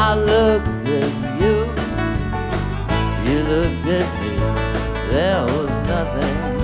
I looked at you, you looked at me. There was nothing